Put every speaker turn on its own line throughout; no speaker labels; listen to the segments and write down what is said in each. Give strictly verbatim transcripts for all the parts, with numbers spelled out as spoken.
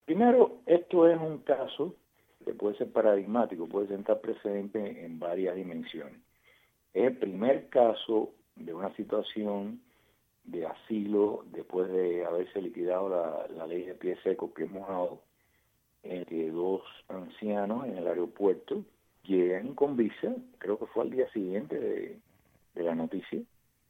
Primero, esto es un caso que puede ser paradigmático, puede sentar precedente en varias dimensiones. Es el primer caso de una situación de asilo después de haberse liquidado la, la ley de pie seco que hemos dado, en que dos ancianos en el aeropuerto llegan con visa, creo que fue al día siguiente de, de la noticia,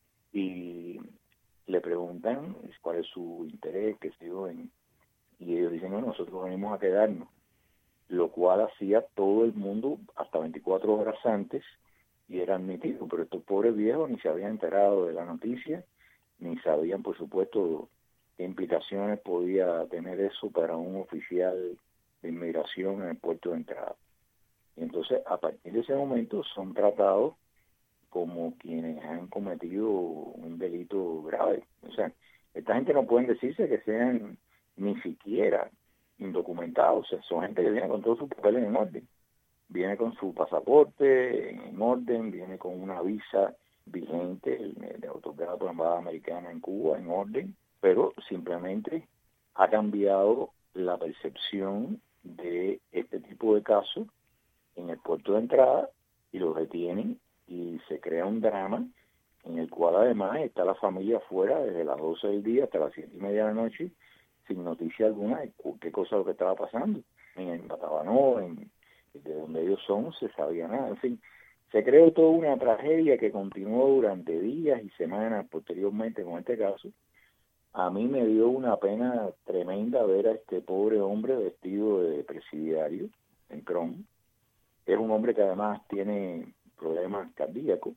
y le preguntan cuál es su interés, qué sé yo, en, y ellos dicen, no, nosotros venimos a quedarnos, lo cual hacía todo el mundo hasta veinticuatro horas antes y era admitido, pero estos pobres viejos ni se habían enterado de la noticia, ni sabían, por supuesto, qué implicaciones podía tener eso para un oficial de inmigración en el puerto de entrada. Y entonces, a partir de ese momento, son tratados como quienes han cometido un delito grave. O sea, esta gente no pueden decirse que sean ni siquiera indocumentados, o sea, son gente que viene con todos sus papeles en orden. Viene con su pasaporte en orden, viene con una visa vigente, de otorgada por la Embajada Americana en Cuba, en orden, pero simplemente ha cambiado la percepción de este tipo de casos en el puerto de entrada y los detienen y se crea un drama en el cual además está la familia afuera desde las doce del día hasta las siete y media de la noche sin noticia alguna de qué cosa lo que estaba pasando. En el Batabanó, en, de donde ellos son, se sabía nada. En fin, se creó toda una tragedia que continuó durante días y semanas posteriormente con este caso. A mí me dio una pena tremenda ver a este pobre hombre vestido de presidiario en Cron. Es un hombre que además tiene problemas cardíacos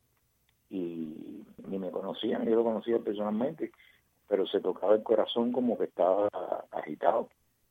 y ni me conocían, yo lo conocía personalmente, pero se tocaba el corazón como que estaba agitado.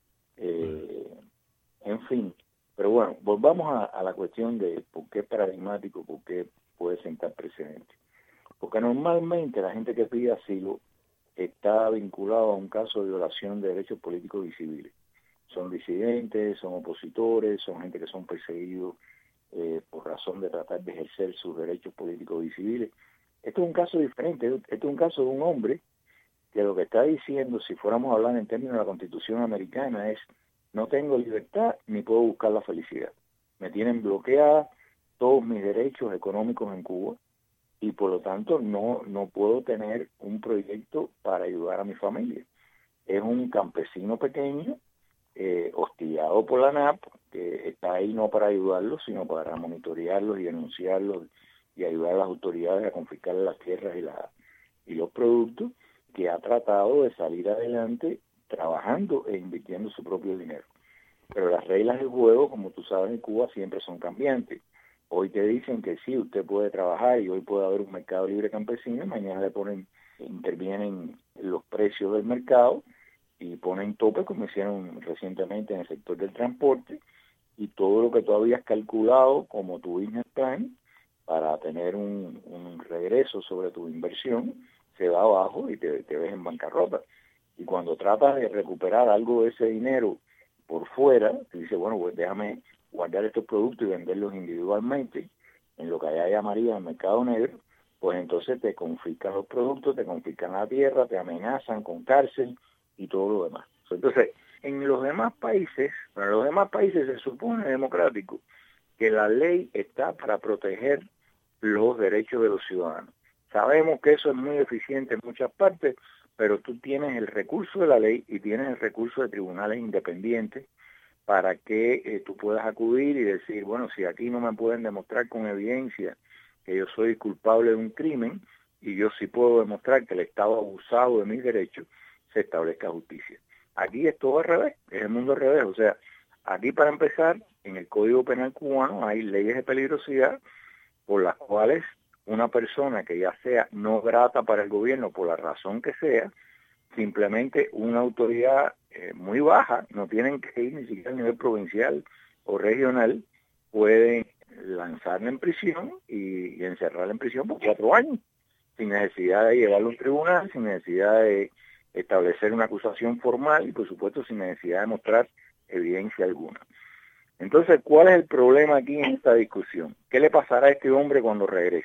Eh, en fin, pero bueno, volvamos a, a la cuestión de por qué es paradigmático, por qué puede sentar precedente. Porque normalmente la gente que pide asilo está vinculado a un caso de violación de derechos políticos y civiles. Son disidentes, son opositores, son gente que son perseguidos eh, por razón de tratar de ejercer sus derechos políticos y civiles. Esto es un caso diferente, esto es un caso de un hombre que lo que está diciendo, si fuéramos a hablar en términos de la Constitución americana, es no tengo libertad ni puedo buscar la felicidad. Me tienen bloqueada todos mis derechos económicos en Cuba y por lo tanto no, no puedo tener un proyecto para ayudar a mi familia. Es un campesino pequeño, eh, hostigado por la N A P, que está ahí no para ayudarlos, sino para monitorearlos y denunciarlos y ayudar a las autoridades a confiscar las tierras y, la, y los productos, que ha tratado de salir adelante trabajando e invirtiendo su propio dinero. Pero las reglas del juego, como tú sabes, en Cuba siempre son cambiantes. Hoy te dicen que sí, usted puede trabajar y hoy puede haber un mercado libre campesino, y mañana le ponen, intervienen los precios del mercado y ponen tope, como hicieron recientemente en el sector del transporte, y todo lo que tú habías calculado como tu business plan para tener un, un regreso sobre tu inversión, se va abajo y te, te ves en bancarrota. Y cuando tratas de recuperar algo de ese dinero por fuera, te dice, bueno, pues déjame guardar estos productos y venderlos individualmente, en lo que allá llamaría el mercado negro, pues entonces te confiscan los productos, te confiscan la tierra, te amenazan con cárcel y todo lo demás. Entonces, en los demás países, para los demás países se supone democrático que la ley está para proteger los derechos de los ciudadanos. Sabemos que eso es muy eficiente en muchas partes, pero tú tienes el recurso de la ley y tienes el recurso de tribunales independientes para que eh, tú puedas acudir y decir, bueno, si aquí no me pueden demostrar con evidencia que yo soy culpable de un crimen y yo sí puedo demostrar que el Estado ha abusado de mis derechos, se establezca justicia. Aquí es todo al revés, es el mundo al revés. O sea, aquí para empezar, en el Código Penal cubano hay leyes de peligrosidad por las cuales una persona que ya sea no grata para el gobierno por la razón que sea, simplemente una autoridad eh, muy baja, no tienen que ir ni siquiera a nivel provincial o regional, pueden lanzarla en prisión y, y encerrarla en prisión por cuatro años, sin necesidad de llevarlo a un tribunal, sin necesidad de establecer una acusación formal y por supuesto sin necesidad de mostrar evidencia alguna. Entonces, ¿cuál es el problema aquí en esta discusión? ¿Qué le pasará a este hombre cuando regrese?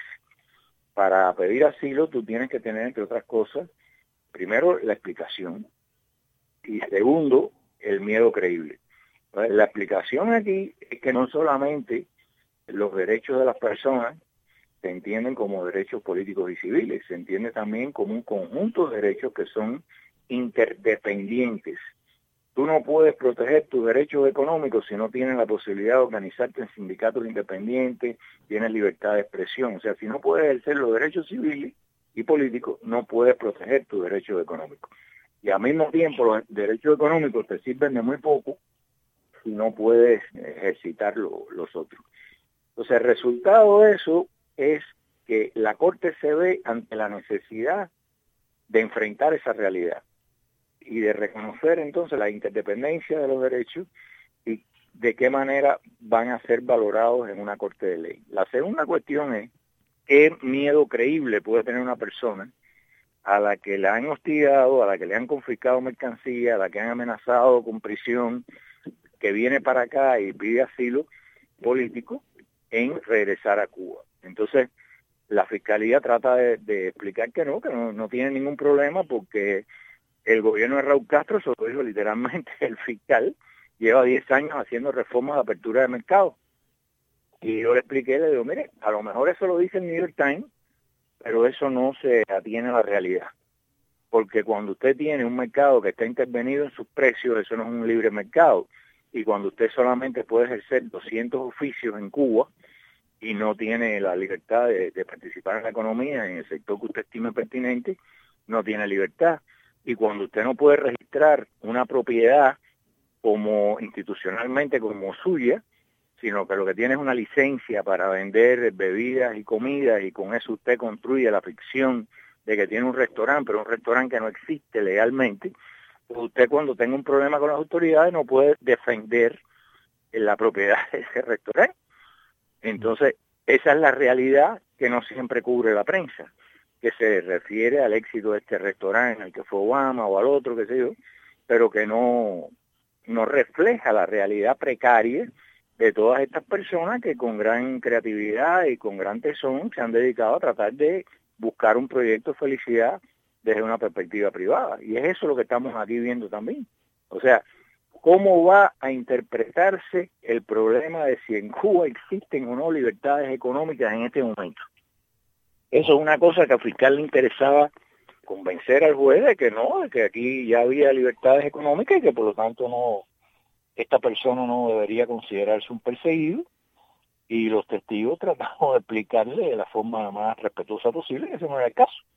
Para pedir asilo tú tienes que tener, entre otras cosas, primero la explicación y segundo, el miedo creíble. La explicación aquí es que no solamente los derechos de las personas se entienden como derechos políticos y civiles, se entiende también como un conjunto de derechos que son interdependientes. Tú no puedes proteger tus derechos económicos si no tienes la posibilidad de organizarte en sindicatos independientes, tienes libertad de expresión. O sea, si no puedes ejercer los derechos civiles y políticos, no puedes proteger tus derechos económicos. Y al mismo tiempo los derechos económicos te sirven de muy poco si no puedes ejercitar lo, los otros. Entonces el resultado de eso es que la Corte se ve ante la necesidad de enfrentar esa realidad y de reconocer entonces la interdependencia de los derechos y de qué manera van a ser valorados en una Corte de ley. La segunda cuestión es qué miedo creíble puede tener una persona a la que le han hostigado, a la que le han confiscado mercancía, a la que han amenazado con prisión, que viene para acá y pide asilo político en regresar a Cuba. Entonces, la Fiscalía trata de, de explicar que no, que no, no tiene ningún problema porque el gobierno de Raúl Castro, eso lo dijo literalmente el fiscal, lleva diez años haciendo reformas de apertura de mercado. Y yo le expliqué, le digo, mire, a lo mejor eso lo dice el New York Times, pero eso no se atiene a la realidad. Porque cuando usted tiene un mercado que está intervenido en sus precios, eso no es un libre mercado. Y cuando usted solamente puede ejercer doscientos oficios en Cuba y no tiene la libertad de, de participar en la economía, en el sector que usted estime pertinente, no tiene libertad. Y cuando usted no puede registrar una propiedad como institucionalmente como suya, sino que lo que tiene es una licencia para vender bebidas y comidas y con eso usted construye la ficción de que tiene un restaurante, pero un restaurante que no existe legalmente, pues usted cuando tenga un problema con las autoridades no puede defender la propiedad de ese restaurante. Entonces, esa es la realidad que no siempre cubre la prensa, que se refiere al éxito de este restaurante en el que fue Obama o al otro, qué sé yo, pero que no, no refleja la realidad precaria de todas estas personas que con gran creatividad y con gran tesón se han dedicado a tratar de buscar un proyecto de felicidad desde una perspectiva privada. Y es eso lo que estamos aquí viendo también. O sea, ¿cómo va a interpretarse el problema de si en Cuba existen o no libertades económicas en este momento? Eso es una cosa que al fiscal le interesaba convencer al juez de que no, de que aquí ya había libertades económicas y que por lo tanto no, esta persona no debería considerarse un perseguido, y los testigos tratamos de explicarle de la forma más respetuosa posible que ese no era el caso.